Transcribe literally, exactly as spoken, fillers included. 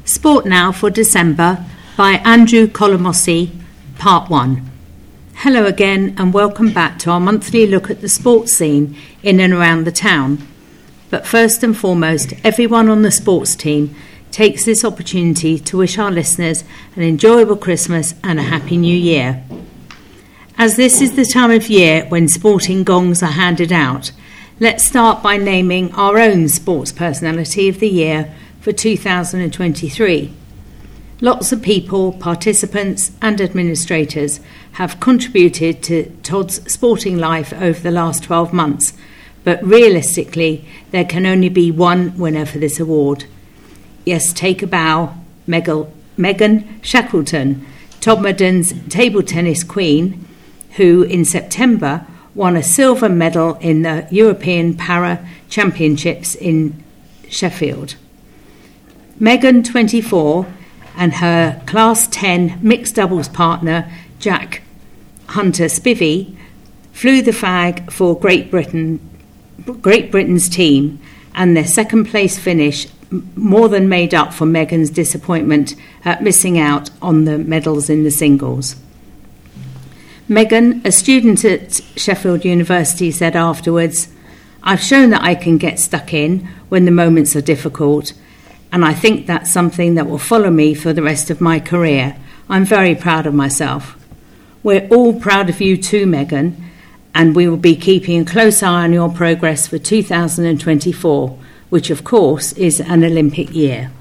Sport Now for December by Andrew Colomosi, Part one. Hello again and welcome back to our monthly look at the sports scene in and around the town. But first and foremost, everyone on the sports team takes this opportunity to wish our listeners an enjoyable Christmas and a happy new year. As this is the time of year when sporting gongs are handed out, let's start by naming our own sports personality of the year for two thousand twenty-three. Lots of people, participants and administrators have contributed to Todd's sporting life over the last twelve months, but realistically there can only be one winner for this award. Yes, take a bow, Megan Shackleton, Todmorden table tennis queen, who in September won a silver medal in the European Para Championships in Sheffield. Megan, twenty-four, and her Class ten mixed doubles partner, Jack Hunter Spivey, flew the flag for Great Britain, Great Britain's team, and their second place finish more than made up for Megan's disappointment at missing out on the medals in the singles. Megan, a student at Sheffield University, said afterwards, "I've shown that I can get stuck in when the moments are difficult, and I think that's something that will follow me for the rest of my career. I'm very proud of myself." We're all proud of you too, Megan, and we will be keeping a close eye on your progress for two thousand twenty-four, which of course is an Olympic year.